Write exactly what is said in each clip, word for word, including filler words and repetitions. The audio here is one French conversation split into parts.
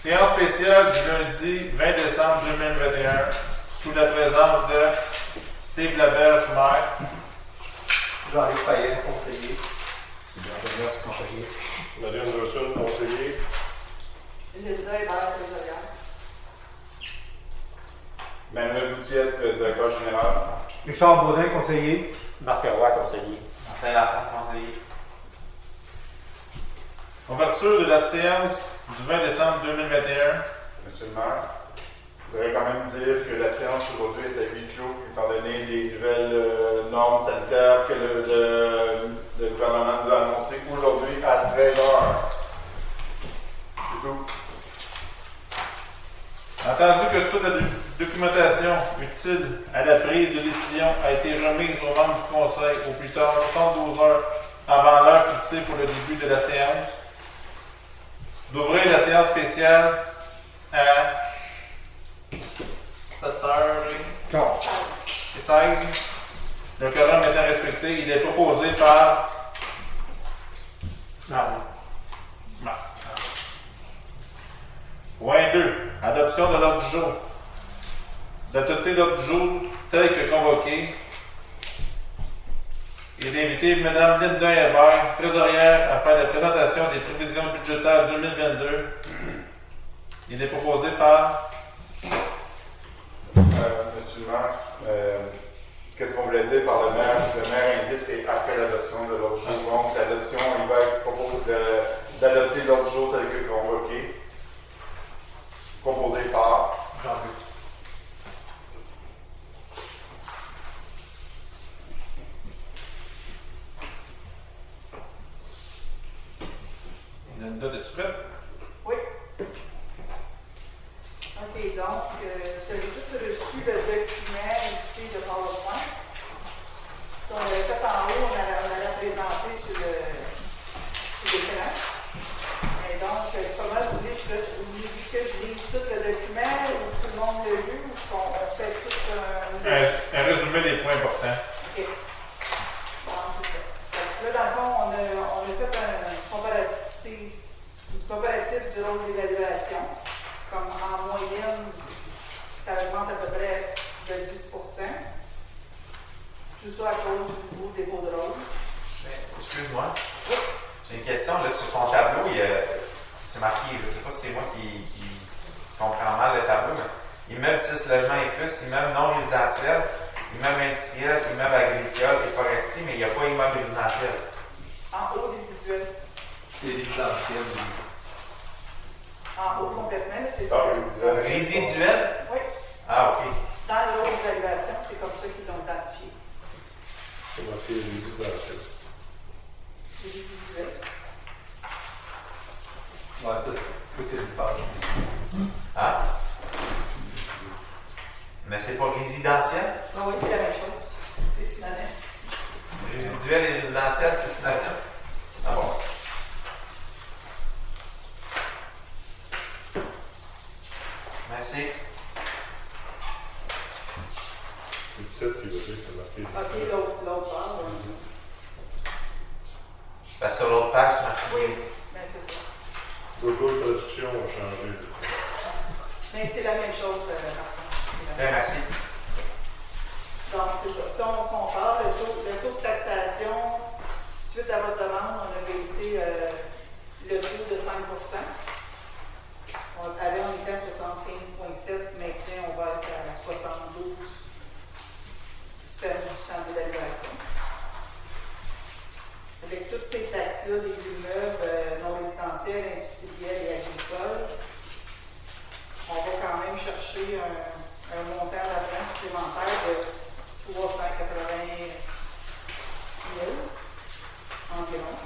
Séance spéciale du lundi vingt décembre deux mille vingt et un, sous la présence de Steve Laberge, maire. Jean-Luc Payen, conseiller. Sylvain Benoît, conseiller. Marianne Rochon, conseiller. Lisa Hébert, trésorière. Manuel Boutiette, directeur général. Richard Baudin, conseiller. Marc Roy, conseiller. Martin Lafont, conseiller. Ouverture de la séance du vingt décembre deux mille vingt et un. Monsieur le maire, je voudrais quand même dire que la séance aujourd'hui est à huis clos, étant donné les nouvelles euh, normes sanitaires que le, le, le gouvernement nous a annoncées aujourd'hui à treize heures. C'est tout. Entendu que toute la documentation utile à la prise de décision a été remise aux membres du Conseil au plus tard soixante-douze heures avant l'heure fixée pour le début de la séance, d'ouvrir la séance spéciale à sept heures seize. Le quorum étant respecté, il est proposé par Non. Marc. Point deux. Adoption de l'ordre du jour. D'adopter l'ordre du jour tel que convoqué et d'inviter Mme Linda Hébert, trésorière, à faire la présentation des prévisions budgétaires deux mille vingt-deux. Il est proposé par Euh, Monsieur le maire, euh, qu'est-ce qu'on voulait dire par le maire? Le maire invite, c'est après l'adoption de l'ordre du jour. Donc, l'adoption, il va être proposé de- d'adopter l'ordre du jour tel que convoqué. Composé par Jean-Luc. Linda, es-tu prête? Oui. OK, donc, euh, vous avez tous reçu le document ici de PowerPoint. Si on l'avait fait en haut, on allait, on allait présenter sur le sur l'écran. Et donc, euh, comment vous voulez que je, vous voulez que je lise tout le document ou tout le monde l'a lu ou qu'on on fait tout un... Un, un résumé des points importants. OK. Bon, c'est ça. Fait que là, dans le fond, on a, on a fait un comparatif, comparatif du rôle d'évaluation. Comme en moyenne, ça augmente à peu près de dix pour cent. Tout ça à cause du nouveau dépôt de rôle. Mais, excuse-moi. J'ai une question. Là, sur ton tableau, il y a- c'est marqué, je ne sais pas si c'est moi qui, qui comprends mal le tableau, mais immeuble six logements et plus, immeuble non résidentiel, immeuble industriel, immeuble agricole et forestier, mais il n'y a pas immeuble résidentiel. En haut, résiduel. C'est résidentiel. En haut, complètement, là, c'est Ça, résiduel. Résiduel? Oui. Ah, OK. Dans le rôle d'évaluation, c'est comme ça qu'ils l'ont identifié. C'est marqué résidentiel. C'est résiduel. Ouais, ça, tout est une page. Ah? Mais c'est pas résidentiel? Ah oui, c'est la même chose. C'est synonyme. Résiduel et résidentiel, c'est synonyme? Ah bon? Merci. C'est dix-sept qui va dire, c'est marqué OK, dix-sept. l'autre, l'autre part. Parce que sur l'autre page, c'est marqué. Oui, mais c'est ça. Google Traduction a changé. Mais c'est la même chose, euh, par contre. Bien, merci. Donc, c'est ça. Si on compare le taux, le taux de taxation, suite à votre demande, on a baissé euh, le taux de cinq pour cent. On, avant, on était à soixante-quinze virgule sept, maintenant, on va être à soixante-douze virgule sept pour cent d'évaluation. Avec toutes ces taxes-là, des immeubles euh, non résidentiels, industriels et agricoles, on va quand même chercher un, un montant d'argent supplémentaire de trois cent quatre-vingt mille environ.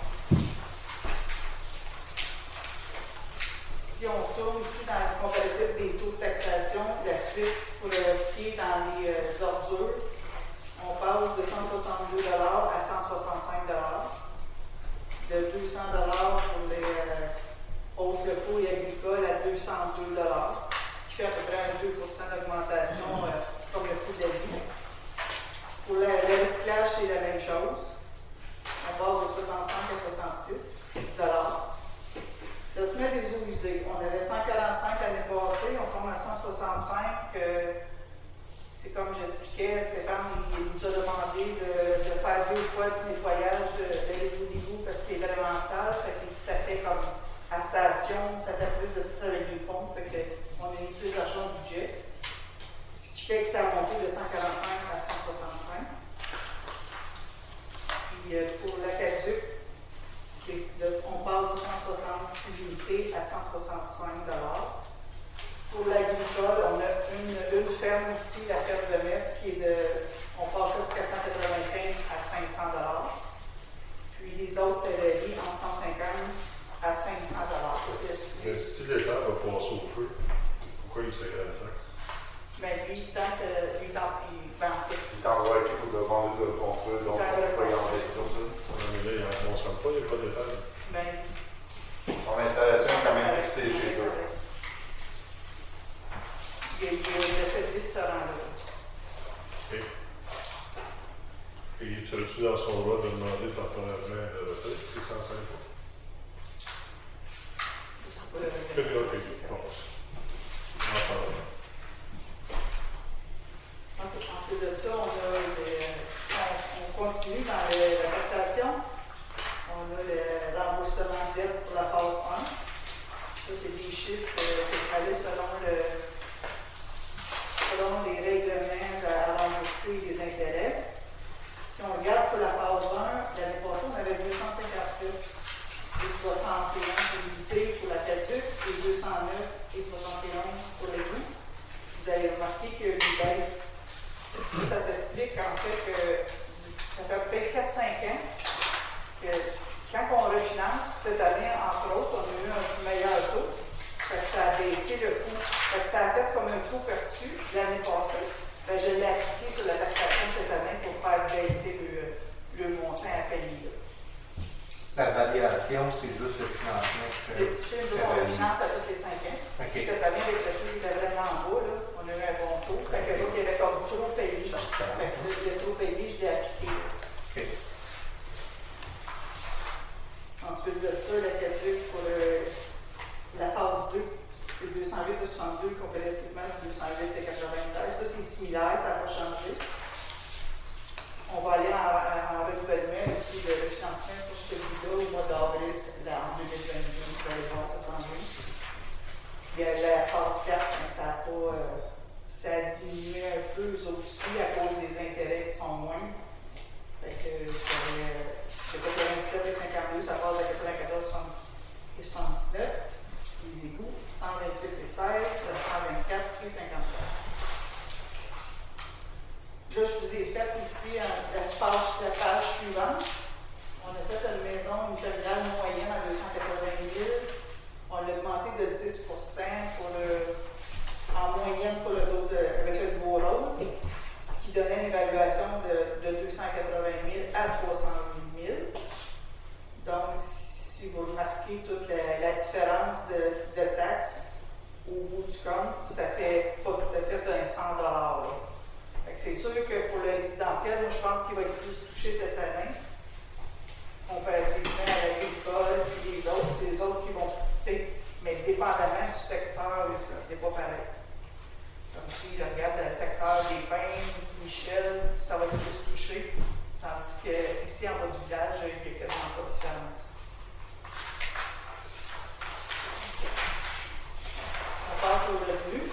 Si on tourne ici dans le comparatif des taux de taxation, la suite pour le ce qui est dans les euh, ordures, on passe de cent soixante-deux dollars à cent soixante-cinq dollars, de deux cents dollars pour les euh, autres locaux et agricoles à deux cent deux dollars, ce qui fait à peu près un deux pour cent d'augmentation euh, comme le coût de la vie. Pour la, le recyclage, c'est la même chose. On passe de soixante-cinq à soixante-six dollars. Document des eaux usées. On avait cent quarante-cinq l'année passée, on tombe à cent soixante-cinq. Euh, c'est comme j'expliquais, Stéphane il nous a demandé de, de faire deux fois du nettoyage de, de les eaux d'égout parce qu'il est vraiment sale. Fait que ça fait comme à station, ça fait plus de travailler les pompes. Fait qu'on a eu plus d'argent au budget. Ce qui fait que ça a monté de cent quarante-cinq à cent soixante-cinq. Puis euh, pour l'aqueduc, on passe de cent soixante unités à cent soixante-cinq dollars. Pour l'agricole, on a une, une ferme ici, la ferme de Metz, qui est de, on passe de quatre cent quatre-vingt-quinze à cinq cents dollars. Puis les autres, c'est de entre cent cinquante à cinq cents dollars. Mais si l'État va passer au feu, pourquoi il paierait la taxe? Mais lui, tant que lui, tant qu'il vend fait. Il t'envoie un pour demander de construire, donc on ne peut pas y enlever comme ça. Non, mais là, il ne consomme pas, il n'y a pas d'état. Ben, Ton installation est quand même fixée chez eux. il y a, il y a le service se rend là. OK. Et serais-tu dans son droit de demander temporairement de retraite, c'est cent cinq ans? Pour le Que de l'autre pays, on passe. On en parlera. Ensuite de ça, on, a les, on, on continue dans le, la taxation. On a le remboursement de dette pour la phase un. Ça, c'est des chiffres euh, que je fallait selon, le, selon les règlements à rembourser les intérêts. Si on regarde pour la phase un, l'année passée, on avait deux cent cinquante-huit et soixante et onze unités pour la caduc et deux cent neuf et soixante et onze pour les goûts. Vous avez remarqué que les baisses. Ça s'explique en fait que ça fait peut-être quatre à cinq ans que quand on refinance, cette année, entre autres, on a eu un meilleur taux. Fait que ça a baissé le coût. Fait que ça a fait comme un taux perçu l'année passée. Ben, je l'ai appliqué sur la taxation cette année pour faire baisser le, le montant à payer. La variation, c'est juste le financement qui fait. On refinance à tous les cinq ans. Okay. Cette année, avec le taux qui était vraiment en bas, là, on a eu un bon taux. Fait que l'autre, il y avait comme trop payé. Fait que le taux payé, je l'ai appliqué. Okay. Ensuite de ça, la calcul pour le, la phase deux, c'est deux cent huit et soixante-deux comparativement à deux cent huit et quatre-vingt-seize. Ça, c'est similaire, ça n'a pas changé. On va aller en, en renouvellement aussi de le financement pour celui-là au mois d'avril en deux mille vingt-deux. Vous allez voir, ça s'en vient. Puis la phase quatre, ça a, pas, euh, ça a diminué un peu aussi à cause des intérêts qui sont moins. Fait que c'est quatre-vingt-dix-sept et cinquante-deux, ça passe à quatre-vingt-quatorze et soixante-dix-neuf. Les égouts, cent vingt-huit et seize, cent vingt-quatre et cinquante-quatre. Là, je vous ai fait ici la page, la page suivante. On a fait une maison, une terminale moyenne à deux cent quatre-vingt mille. On l'a augmenté de dix pour cent pour le, en moyenne pour le dos de, avec le nouveau rôle, ce qui donnait une évaluation de, de deux cent quatre-vingt mille à trois cent huit mille. Donc, si vous remarquez toute la, la différence de, de taxes au bout du compte, ça fait pas tout à fait un cent dollars. C'est sûr que pour le résidentiel, moi, je pense qu'il va être plus touché cette année, comparativement à l'agricole et les autres. C'est les autres qui vont coûter, mais dépendamment du secteur, ça, c'est pas pareil. Comme si je regarde le secteur des pins, Michel, ça va être plus touché, tandis qu'ici, en bas du village, il n'y a quasiment pas de différence. On passe au revenu.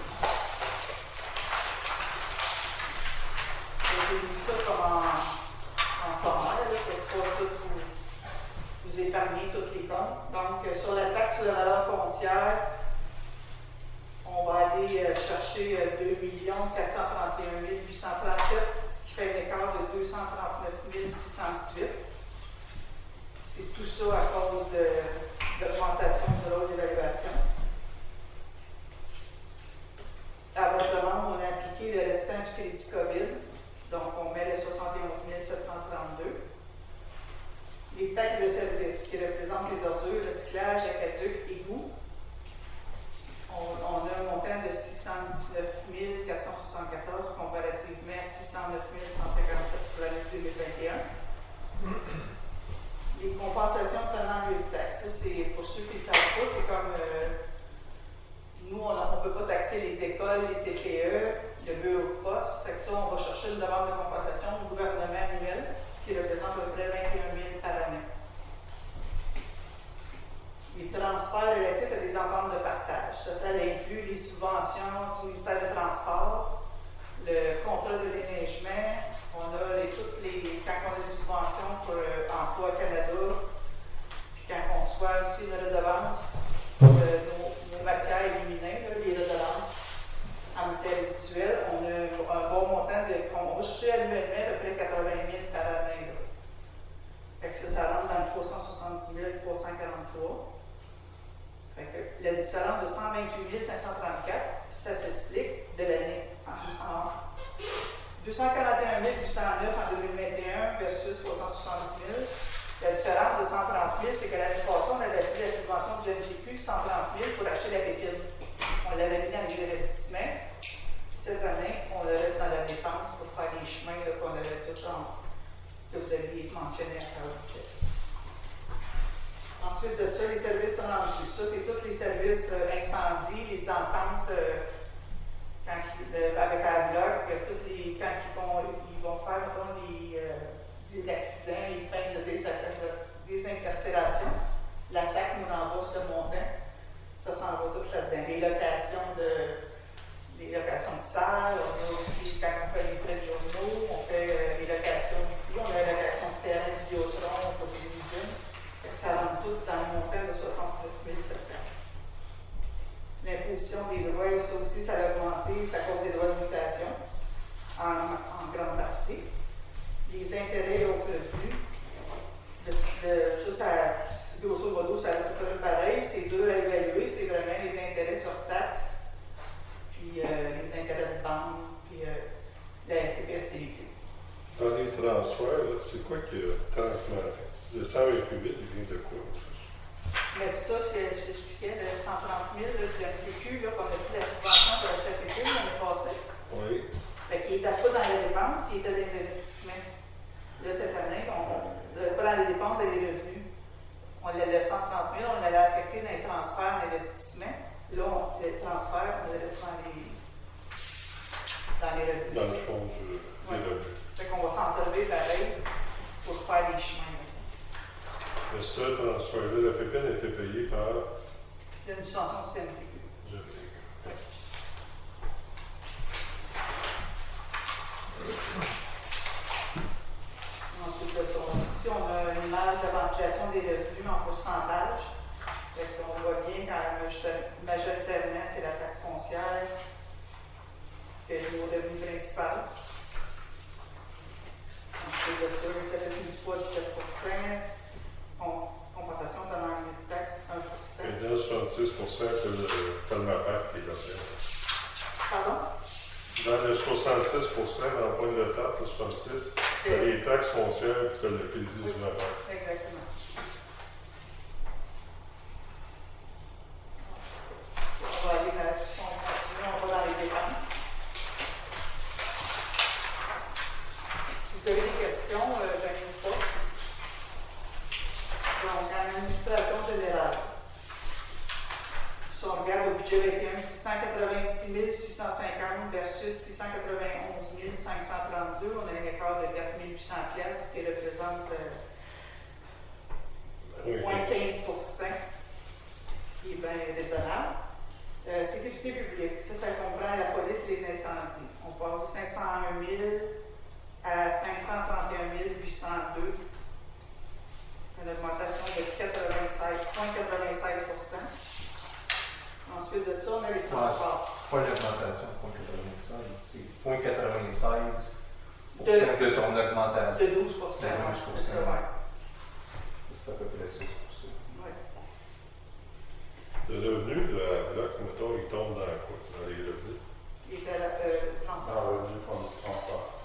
J'ai mis ça comme en, en sommaire, pour pas tout vous, vous épargner tous les comptes. Donc, euh, sur la taxe sur la valeur foncière, on va aller euh, chercher euh, deux millions quatre cent trente et un mille huit cent trente-sept, ce qui fait un écart de deux cent trente-neuf mille six cent dix-huit. C'est tout ça à cause de, de l'augmentation du rôle d'évaluation. À votre demande, on a appliqué le restant du crédit COVID. Donc, on met les soixante et onze mille sept cent trente-deux. Les taxes de service qui représentent les ordures, recyclage, aqueduc, égout. On, on a un montant de six cent dix-neuf mille quatre cent soixante-quatorze comparativement à six cent neuf mille cent cinquante-sept pour l'année deux mille vingt et un. Les compensations tenant lieu de taxes. Ça, ça, c'est pour ceux qui ne savent pas, c'est comme euh, nous, on ne peut pas taxer les écoles, les C P E, le bureau de poste. Fait que ça, on va chercher une demande de compensation au gouvernement annuel, qui représente à peu près vingt et un mille par année. Les transferts relatifs à des ententes de partage. Ça, ça inclut les subventions du ministère des Transports, le contrat de déneigement. On a les, toutes les, quand on a des subventions pour euh, Emploi Canada, puis quand on reçoit aussi une redevance de nos, nos matières éliminées, là, les redevances en matière résiduelle, on a un bon montant de. On va chercher annuellement à peu près quatre-vingt mille par année. Là. Fait que ça, ça rentre dans le trois cent soixante-dix mille trois cent quarante-trois. Fait que la différence de cent vingt-huit mille cinq cent trente-quatre, ça s'explique de l'année en, en deux cent quarante et un mille huit cent neuf en deux mille vingt et un versus trois cent soixante-dix mille. La différence de cent trente mille, c'est que l'année passée, on avait pris la subvention du M G Q cent trente mille pour acheter la pépine. On l'avait mis dans les investissements. Cette année, on le reste dans la dépense pour faire les chemins qu'on avait tout en, que vous aviez mentionné à la vitesse. Ensuite de ça, les services rendus. Ça, c'est tous les services euh, incendies, les ententes euh, quand ils, euh, avec Avloc, tous les, quand ils vont, ils vont faire mettons, les, euh, des accidents, les plaintes de désincarcération. La S A C nous rembourse le montant. Ça s'en va tout là-dedans. Les locations de, les locations de salles, on a aussi, quand on fait les prêts de journaux, on fait euh, les locations ici, on a la location de terrain de Biotron, on fait des usines. Ça rentre tout dans le montant de soixante-neuf mille sept cents. L'imposition des droits, ça aussi, ça a augmenté, ça compte des droits de mutation en, en grande partie. Les intérêts et autres revenus, de, de, ça, ça, grosso modo, ça c'est pas pareil, c'est dur à évaluer, c'est vraiment les intérêts sur taxes, puis euh, les intérêts de banque, puis euh, la T P S T V Q. Dans les transferts, c'est quoi qui a tant augmenté? Le cent vingt-huit mille, il vient de quoi? Mais c'est ça, je, je l'expliquais, de cent trente mille là, du M Q Q, qu'on a pris la subvention pour acheter la pépine l'année passée. Oui. Fait qu'il n'était pas dans les dépenses, il était dans les investissements. Là, cette année, on, pas dans les dépenses, dans les revenus. On l'avait cent trente mille, on l'avait affecté dans les transferts d'investissement. Là, on, les transferts, on les laisse dans les, dans les revenus. Dans le fond du, ouais. des revenus. Fait qu'on va s'en servir pareil pour faire des chemins. Mais ce transfert-là, la pépine a été payée par. Il y a une subvention du M Q Q. Je Ensuite de ça, ici, on a une image de ventilation des revenus en pourcentage. On voit bien quand majoritairement, c'est la taxe foncière qui est le revenu principal. Ensuite de ça, ça fait du poids de dix-sept pour cent. Compensation de l'angle de taxe, un pour cent. Et dans soixante-six pour cent, c'est le Palmapart qui est là-dedans. Pardon? Dans le soixante-six pour cent, dans le point de taxe, le soixante-six, tu as les taxes foncières et tu as le crédit du gouvernement. Exactement. On va aller dans, on va dans les dépenses. Si vous avez des questions, euh, je n'ai pas. Donc, en administration générale, si on regarde au budget vingt et un, six cent quatre-vingt-six mille six cent cinquante versus six cent quatre-vingt-onze mille cinq cent trente-deux, on a un écart de quatre mille huit cents piastres qui représente euh, Oui, moins quinze pour cent, ce qui est bien raisonnable. Euh, sécurité publique, ça, ça comprend la police et les incendies. On passe de cinq cent un mille à cinq cent trente et un mille huit cent deux. Une augmentation de quatre-vingt-seize virgule quatre-vingt-seize pour cent. Ensuite de ça, on a les transports. Pas l'augmentation, zéro virgule quatre-vingt-seize, c'est zéro virgule quatre-vingt-seize pour cent de, de ton augmentation. De douze pour cent. De douze pour cent. Ouais. C'est à peu près six pour cent. Ouais. Le revenu de la bloc, mettons, il tombe dans quoi? Dans les revenus? Il était à euh, transport. Ah, revenu pour du transport.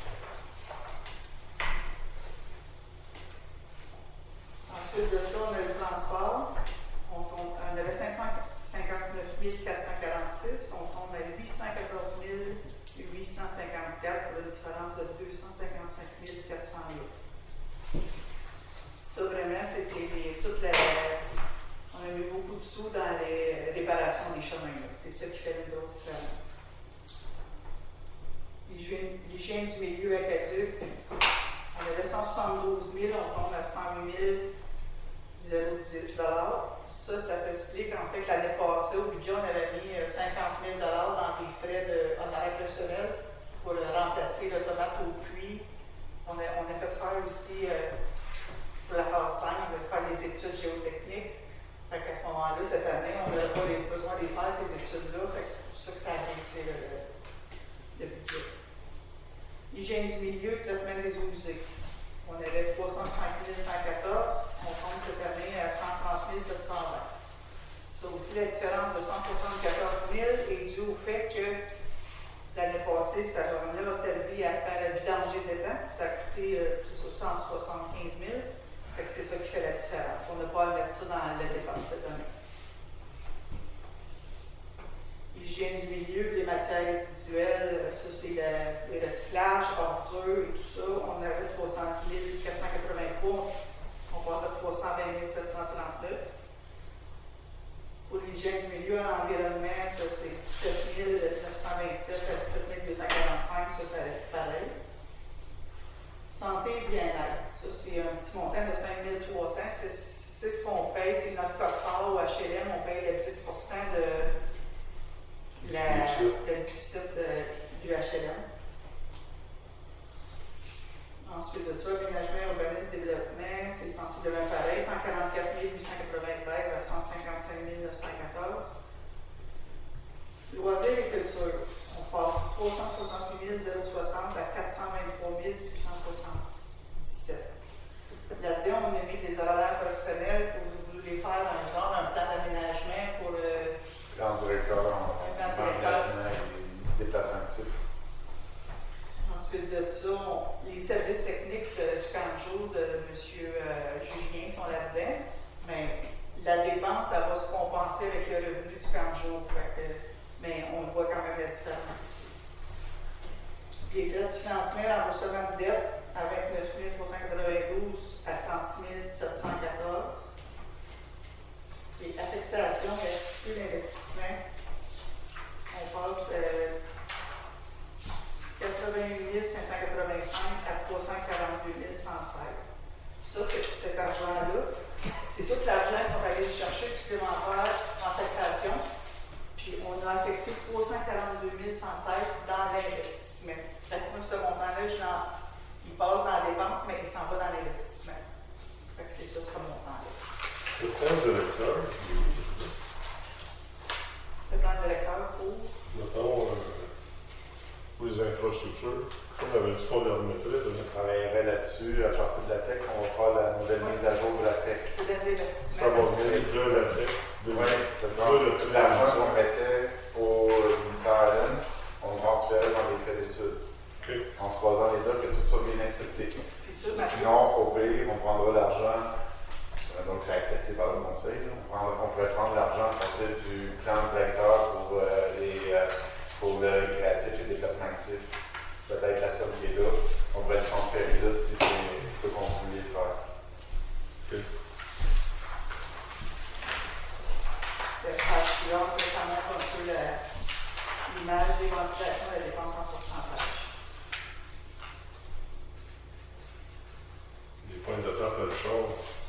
Ensuite de ça, on a le transport. On, tombe, on avait cinq cent cinquante-neuf mille quatre cent quarante-six. On tombe à huit cent quatorze mille huit cent cinquante-quatre pour une différence de deux cent cinquante-cinq mille quatre cent huit. Ça, vraiment, c'était les, toute la, sous dans les réparations des chemins. là. C'est ça qui fait une grosse différence. L'hygiène l'hygiène du milieu aqueduc, on avait cent soixante-douze mille, on tombe à cent huit mille dix dollars. Ça, ça s'explique en fait que l'année passée, au budget, on avait mis cinquante mille dollars dans les frais de honoraires personnels pour euh, remplacer l'automate au puits. On a, on a fait faire aussi, euh, pour la phase cinq, on a fait faire des études géotechniques. Fait qu'à ce moment-là, cette année, on n'avait pas les, besoin de les faire, ces études-là. Fait que c'est pour ça que ça a baissé le, le budget. Hygiène du milieu, traitement des eaux usées. On avait trois cent cinq mille cent quatorze, on tombe cette année à cent trente mille sept cent vingt. Ça aussi, la différence de cent soixante-quatorze mille est due au fait que l'année passée, cet argent-là a servi à faire le vidange des étangs. Ça a coûté euh, cent soixante-quinze mille. Fait que c'est ça qui fait la différence. On n'a pas à mettre ça dans la dépense cette année. Hygiène du milieu, les matières résiduelles, ça c'est le, le recyclage, ordures et tout ça. On avait trois cent dix mille quatre cent quatre-vingt-trois, on passe à trois cent vingt mille sept cent trente-neuf. Pour l'hygiène du milieu, l'environnement, ça c'est dix-sept mille neuf cent vingt-sept à dix-sept mille deux cent quarante-cinq, ça, ça reste pareil. Santé et bien-être, ça c'est un petit montant de cinq mille trois cents, c'est, c'est ce qu'on paye, c'est notre coffre au H L M, on paye le dix pour cent de La, le déficit de, du H L M. Ensuite de ça, aménagement, urbanisme, développement, c'est sensiblement pareil, cent quarante-quatre mille huit cent quatre-vingt-treize à cent cinquante-cinq mille neuf cent quatorze. Loisirs et culture, on part trois cent soixante-huit mille soixante à quatre cent vingt-trois mille six cent soixante-dix-sept. Là-dedans, on a mis des horaires professionnels pour vous les faire un genre, un plan d'aménagement pour le. Plan directeur en engagement et déplacement actif. Ensuite de ça, on, les services techniques de, du camp de jour de M. Euh, Julien sont là-dedans, mais la dépense, ça va se compenser avec le revenu du camp de jour. Fait que, mais on voit quand même la différence ici. Les frais de financement, remboursement de dette à vingt-neuf mille trois cent quatre-vingt-douze à trente-six mille sept cent quatorze. Les affectations et activités d'investissement, on passe de quatre-vingt-huit mille cinq cent quatre-vingt-cinq à trois cent quarante-deux mille cent seize. Ça, c'est, cet argent-là, c'est tout l'argent qu'on va aller chercher supplémentaire en taxation. Puis on a affecté trois cent quarante-deux mille cent seize dans l'investissement. Fait que moi, ce montant-là, il passe dans la dépense, mais il s'en va dans l'investissement. Fait que c'est ça, ce montant-là. Le plan directeur, Le plan directeur pour. mettons, euh, pour les infrastructures, on avait dit qu'on les remettrait. On travaillerait là-dessus. À partir de la tech, on va faire la nouvelle mise à jour de la tech. C'est des investissements. Ça va venir de la tech. De Oui, parce que de tout l'argent qu'on mettait pour le ministère Allen, on le transférait dans les frais d'études. Okay. En se croisant les deux, que tout soit bien accepté. Puis ça, ma Sinon, au pire, on prendra l'argent. Donc, c'est accepté par le conseil. On, prend, on pourrait prendre l'argent à partir du plan directeur pour, euh, les, euh, pour le récréatif et le déplacement actif. Peut-être la somme qui est là. On pourrait le transférer là si c'est ce qu'on voulait faire. Okay. Le page suivant, ça montre un peu la, l'image des ventilations de la dépense en pourcentage. Les points de tape à le char.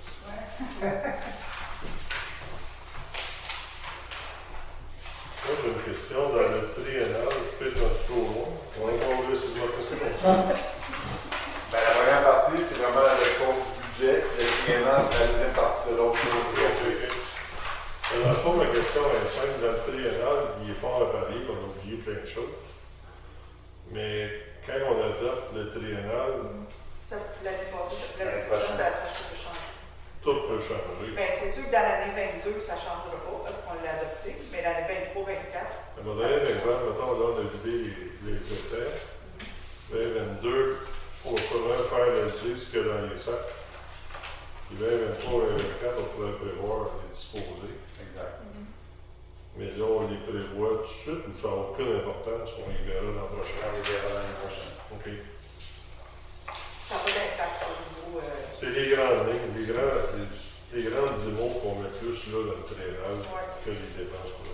Moi, j'ai une question dans le triennal, je peux être un peu trop loin. On va voir là, c'est votre question comme ça. Ben, la première partie, c'est vraiment la leçon du budget. Le triennal, c'est la deuxième partie de l'autre chose. Dans le fond, ma question est simple. Dans le triennal, il est fort à Paris, on a oublié plein de choses. Mais quand on adopte le triennal, Ça, l'année passée, L'année l'année prochaine. prochaine, ça, ça peut changer. tout peut changer. Bien, c'est sûr que dans l'année vingt-deux, ça ne changera pas parce qu'on l'a adopté, mais l'année vingt-trois vingt-quatre. Je vais donner un exemple. Mettons, là, on a vidé les, les états. vingt vingt-deux, il faut vraiment faire le dire que dans les sacs. Puis vingt vingt-trois vingt vingt-quatre, on pourrait prévoir les disposer. Exact. Mais là, on les prévoit tout de suite ou ça n'a aucune importance, on les verra l'an prochain. On les verra l'année prochaine. OK. Ça n'a pas d'impact au niveau. Euh, C'est les grandes lignes. Les grands, les- les grandes imos qu'on met plus là, dans le traînage Ouais. que les dépenses qu'on a.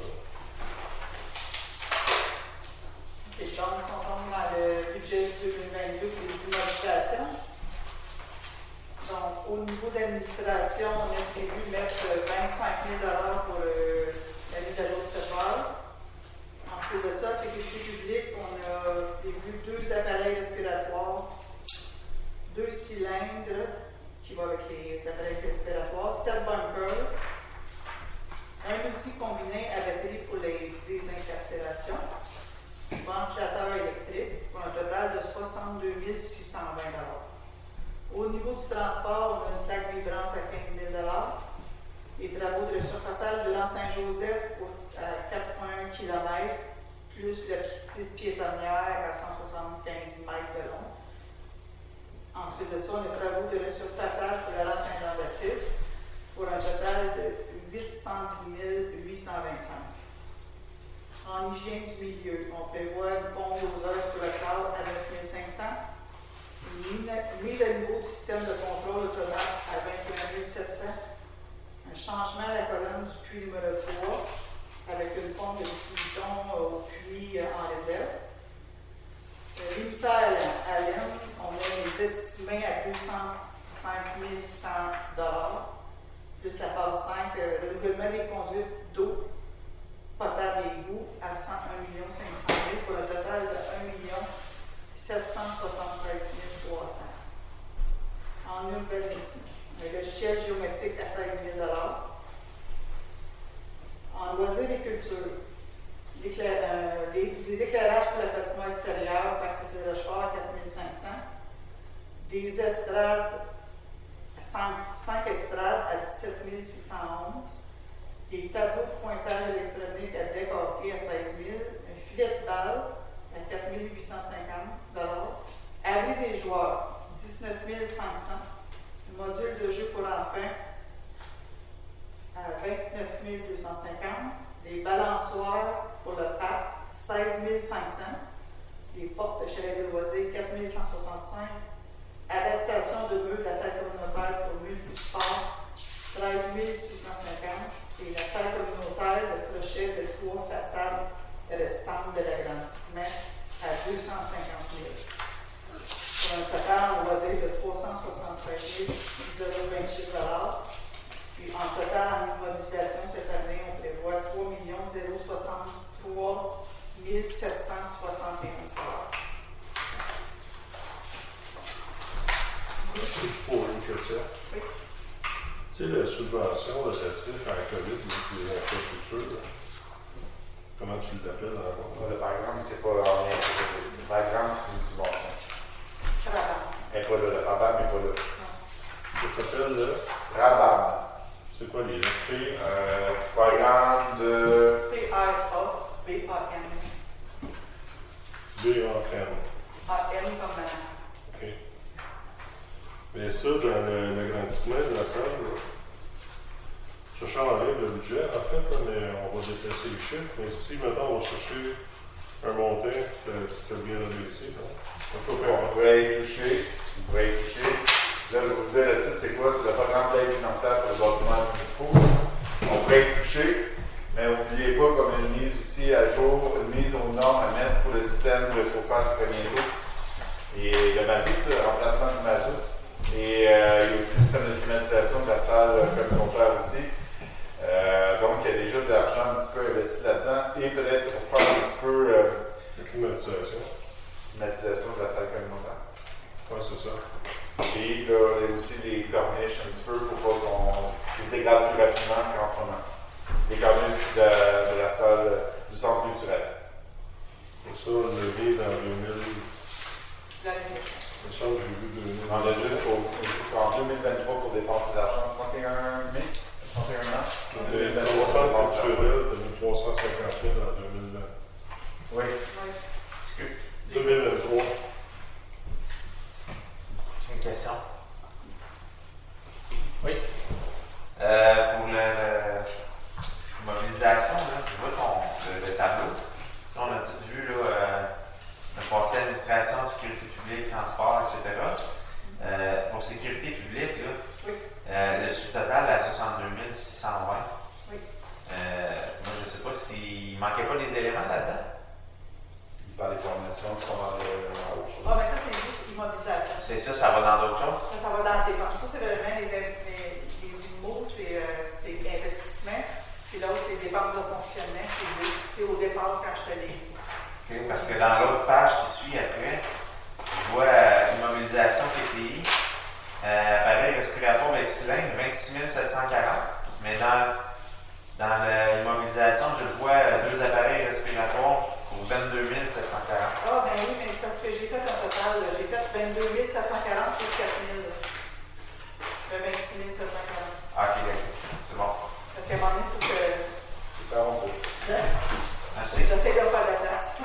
OK, donc, si on tombe dans le budget deux mille vingt-deux pour les immobilisations. Donc, au niveau de l'administration, on a prévu mettre vingt-cinq mille pour euh, la mise à l'eau de cette heure. Ensuite de ça, sécurité publique, on a prévu deux appareils respiratoires, deux cylindres qui vont avec les appareils respiratoires, sept bunkers, un outil combiné à batterie pour les désincarcérations, ventilateur électrique pour un total de soixante-deux mille six cent vingt dollars. Au niveau du transport, on a une plaque vibrante à quinze mille dollars. Les travaux de surfaçage de l'Anse-Saint-Joseph pour à quatre virgule un kilomètres, plus la petite piste piétonnière à cent soixante-quinze mètres de long. Ensuite de ça, on a les travaux de surfaçage pour la rue Saint-Jean-Baptiste pour un total de huit cent dix mille huit cent vingt-cinq. En hygiène du milieu, on prévoit une pompe doseuse pour le cadre à neuf mille cinq cents. Une mise à niveau du système de contrôle autonome à vingt et un mille sept cents. Un changement à la colonne du puits numéro trois avec une pompe de distribution au puits en réserve. L'émissaire à l'A L E M, on a les estimés à deux cent cinq mille cent dollars, plus la phase cinq, euh, le renouvellement des conduites d'eau potable et égout à cent un million cinq cent mille pour un total de un million sept cent soixante-treize mille trois cents. En urbanisme, un logiciel géométrique à seize mille dollars. En loisirs et culture, euh, les, les éclairages pour la patinoire extérieure, taxe de Rochefort, quatre mille cinq cents. Des estrades, cinq estrades à dix-sept mille six cent onze. Des tableaux de pointage électronique à décorquer à seize mille. Un filet de balle à quatre mille huit cent cinquante dollars. Abri des joueurs, dix-neuf mille cinq cents. Module de jeu pour enfants à vingt-neuf mille deux cent cinquante. Les balançoires pour le parc, seize mille cinq cents. Les portes de chalet de loisirs, quatre mille cent soixante-cinq. Adaptation de meubles de la salle communautaire pour multisport, treize mille six cent cinquante. Et la salle communautaire de crochet de trois façades restantes de l'agrandissement à deux cent cinquante mille. Pour un total en loisirs de trois cent soixante-seize mille vingt-six dollars. Puis en total en immobilisation cette année, on prévoit trois millions soixante-trois mille sept cent soixante et onze dollars. Je pose une question. Oui. Tu sais, la subvention relative à la COVID, les infrastructures, comment tu l'appelles encore? Le background, c'est pas en lien. Le background, c'est une subvention. Rabat. Elle n'est pas là. Le rabat, mais pas là. Ça s'appelle le. Rabat. C'est quoi les lettres? Euh, programme de. P R A, B A N. B A N. A N comme maman. OK. Mais ça, dans le- l'agrandissement de la salle, ça enlève le budget, en fait, là, mais on va déplacer les chiffres. Mais si maintenant on va chercher un montant, ça, ça vient de baisser, non? On peut On pas. pourrait y toucher. On pourrait y toucher. Là, je vais vous dire, le titre, c'est quoi? C'est le programme d'aide financière pour les bâtiments municipaux. On pourrait y toucher, mais n'oubliez pas qu'on a une mise aussi à jour, une mise aux normes à mettre pour le système de chauffage très bientôt. Et le mazout, le remplacement du mazout. Et euh, il y a aussi le système de climatisation de la salle communautaire aussi. Euh, donc, il y a déjà de l'argent un petit peu investi là-dedans. Et peut-être pour faire un petit peu euh, La climatisation. climatisation de la salle communautaire. Oui, c'est ça. Et là, il y a aussi des corniches un petit peu pour pas qu'on qu'ils se dégradent plus rapidement qu'en ce moment. Les corniches de, de la salle du centre culturel. Pour ça, on l'a vu dans deux mille. L'année. Ça, j'ai vu deux mille. On a jusqu'au, jusqu'en deux mille vingt-trois pour dépenser de l'argent. trente et un mai, trente et un mars. Les trois cents culturels, t'as mis trois cent cinquante mille en deux mille vingt. Oui. Oui. deux mille vingt-trois. J'ai une question. Oui. Euh, pour la mobilisation, là, je vois ton, le, le tableau. Là, on a tout vu, là, euh, le passé administration, sécurité publique, transport, et cetera. Euh, pour sécurité publique, là, Oui. euh, le sous-total, la dans d'autres choses? Ça, ça va dans les dépenses. Ça, c'est vraiment les, les, les IMO, c'est euh, c'est investissement. Puis l'autre, c'est dépenses de fonctionnement. C'est deux. C'est au départ quand je te l'ai dit. Okay, parce que dans l'autre page qui suit après, je vois euh, immobilisation P P I, euh, appareil respiratoire avec cylindre, vingt-six mille sept cent quarante. Mais dans, dans l'immobilisation, je vois euh, deux appareils respiratoires pour vingt-deux mille sept cent quarante. Ah, ben oui, mais c'est parce que j'ai fait un total. J'ai fait vingt-deux mille sept cent quarante plus quatre mille. Le vingt-six mille sept cent quarante. Ah, ok, ok. C'est bon. Parce qu'à un moment donné, il faut que. C'est bon, ça. Merci. J'essaie de faire la place.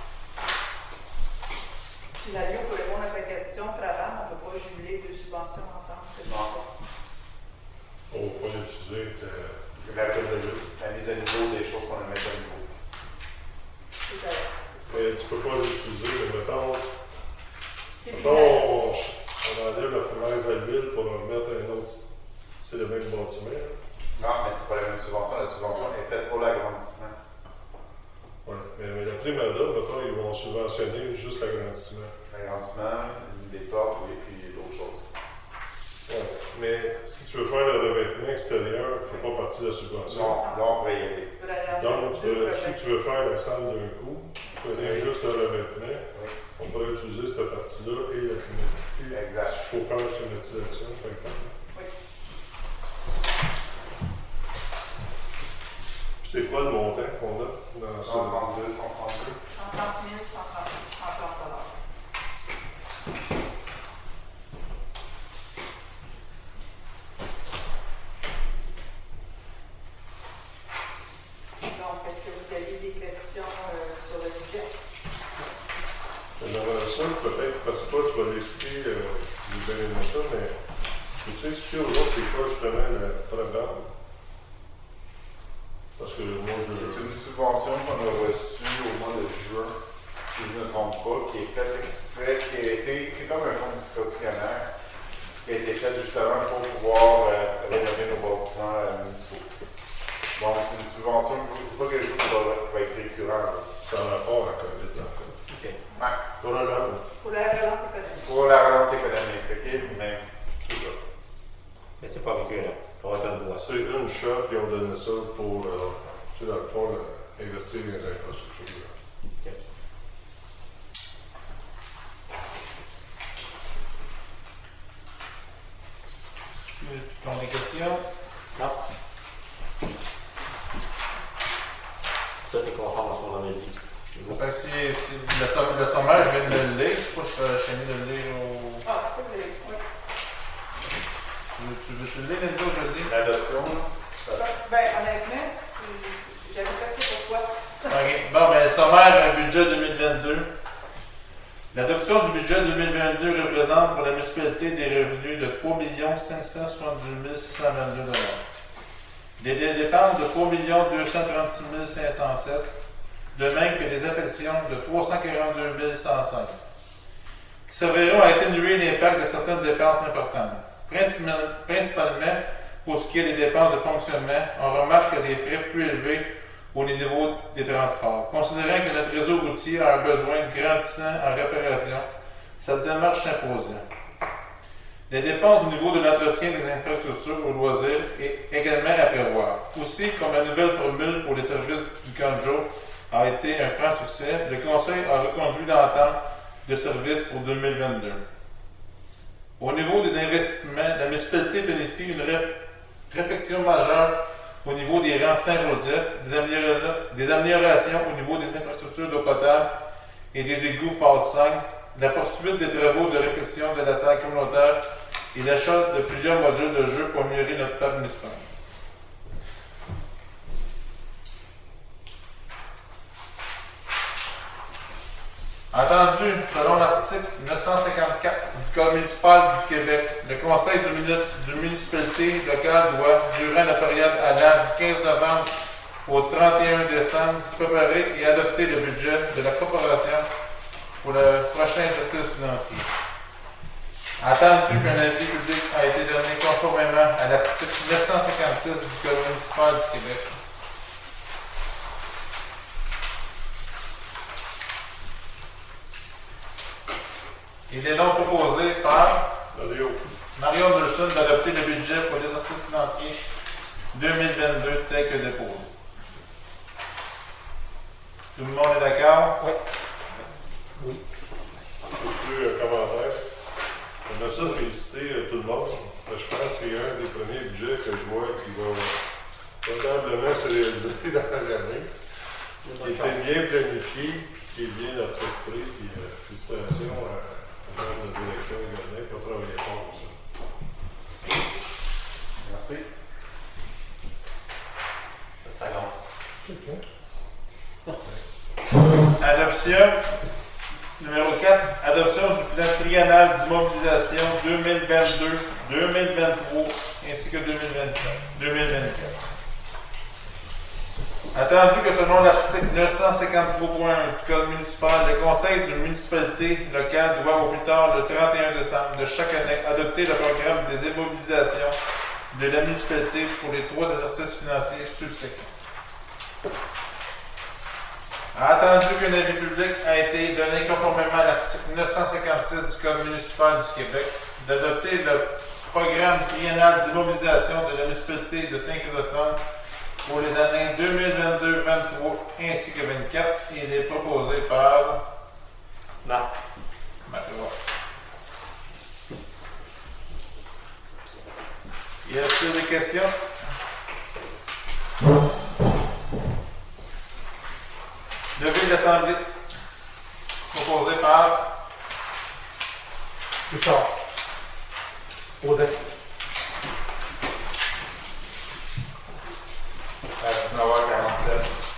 Puis là, pour répondre à ta question, Fravant, on ne peut pas jumeler deux subventions ensemble. C'est bon. Au point d'utiliser euh, La, la mise à niveau des choses qu'on a mis à niveau. C'est correct. mais tu peux pas l'utiliser, mais mettons, Puis, mettons on, on enlève la fournaise à l'huile pour en remettre un autre, c'est le même bâtiment. Non, mais c'est pas la même subvention. La subvention est faite pour l'agrandissement. Ouais. Mais, mais la prime à l'œuvre, mettons, ils vont subventionner juste l'agrandissement. L'agrandissement, des portes, oui, puis d'autres choses. Ouais. Mais si tu veux faire le revêtement extérieur, il ne fait pas partie de la subvention. Non, là, on pourrait y aller. Donc, tu veux- si tu veux faire la salle d'un coup, prenez Oui. juste le revêtement, Oui. on pourrait utiliser cette partie-là et la climatisation. Exact. Chauffage, climatisation, par exemple. Oui. C'est quoi le montant qu'on a dans cent ça? trente-deux, cent trente-deux. cent trente mille, cent trente mille, cent trente dollars. Donc, est-ce que vous avez des questions euh, sur le budget? J'aimerais ça, peut-être, parce que toi, tu vas l'expliquer, euh, j'ai bien aimé ça, mais peux-tu expliquer aux autres c'est quoi justement le programme? Parce que moi, je. C'est une subvention qu'on a reçue au mois de juin, si je ne me trompe pas, qui est faite exprès, qui a été, c'est comme un fonds discrétionnaire, qui a été fait justement pour pouvoir euh, rénover nos bâtiments euh, municipaux. Donc, c'est une subvention, c'est pas quelque chose qui va, va être récurrent. Là. C'est en rapport à COVID, là. OK. Ouais. Pour la langue. Pour la relance économique. Pour la relance économique, OK? Mais c'est ça. Mais c'est pas récurrent. Ça va être une loi. C'est une shop, ils ont donné ça pour, euh, tu sais, dans le fond, là, investir dans les infrastructures. Ok. Tu tu as des questions? Non. Ça, t'es conforme à ce qu'on en a dit. Fait que si, si le, somm- le sommaire, je viens de le lire. Je sais pas si je suis mis de le lire au. Ah, c'est pas vrai. Oui. Tu veux- tu veux-tu le lire, Linda, ou je le dis? L'adoption, Ben, honnêtement, c'est- c'est- j'avais fait ça pour toi. OK. Bon, ben, sommaire, un budget deux mille vingt-deux. L'adoption du budget deux mille vingt-deux représente pour la municipalité des revenus de trois millions cinq cent soixante-douze mille six cent vingt-deux dollars. Des des dépenses de trois millions deux cent trente-six mille cinq cent sept, de même que des affections de trois cent quarante-deux mille cent seize, qui serviront à atténuer l'impact de certaines dépenses importantes. Principal- Principalement, pour ce qui est des dépenses de fonctionnement, on remarque que des frais plus élevés au niveau des transports. Considérant que notre réseau routier a un besoin grandissant en réparation, cette démarche s'imposait. Les dépenses au niveau de l'entretien des infrastructures aux loisirs est également à prévoir. Aussi, comme la nouvelle formule pour les services du camp de jour a été un franc succès, le Conseil a reconduit l'entente de services pour deux mille vingt-deux. Au niveau des investissements, la municipalité bénéficie d'une réf- réflexion majeure au niveau des rangs Saint-Joseph, des, améliora- des améliorations au niveau des infrastructures d'eau potable et des égouts phase cinq, la poursuite des travaux de réflexion de la salle communautaire et l'achat de plusieurs modules de jeux pour améliorer notre parc municipal. Entendu, selon l'article neuf cent cinquante-quatre du Code municipal du Québec, le Conseil du muni- du municipalité locale doit, durant la période allant du quinze novembre au trente et un décembre, préparer et adopter le budget de la corporation pour le prochain exercice financier. Entendu qu'un avis public a été donné conformément à l'article neuf cent cinquante-six du Code municipal du Québec. Il est donc proposé par l'opportunisme d'adopter le budget pour l'exercice financier deux mille vingt-deux tel que déposé. Tout le monde est d'accord? Oui. Oui. Monsieur un commentaire. J'aimerais ça féliciter euh, tout le monde. Je pense qu'il y a un des premiers budgets que je vois qui va probablement se réaliser dans l'année. Qui était bien planifié, qui est bien orchestré. Puis, euh, félicitations à, à la direction également qui a travaillé fort pour ça. Merci. Ça compte. Adoption. Numéro quatre. Adoption du plan triennal d'immobilisation deux mille vingt-deux deux mille vingt-trois ainsi que deux mille vingt-quatre. deux mille vingt-quatre. Attendu que selon l'article neuf cent cinquante-trois point un du Code municipal, le Conseil d'une municipalité locale doit au plus tard le trente et un décembre de chaque année adopter le programme des immobilisations de la municipalité pour les trois exercices financiers subséquents. Attendu qu'un avis public a été donné conformément à l'article neuf cent cinquante-six du Code municipal du Québec, d'adopter le programme triennal d'immobilisation de la municipalité de Saint-Chrysostome pour les années deux mille vingt-deux vingt-trois ainsi que deux mille vingt-quatre, il est proposé par Marc. Marc-Édouard. Y a-t-il des questions? Levée de l'Assemblée. Proposé par Richard. Audin. neuf heures quarante-sept.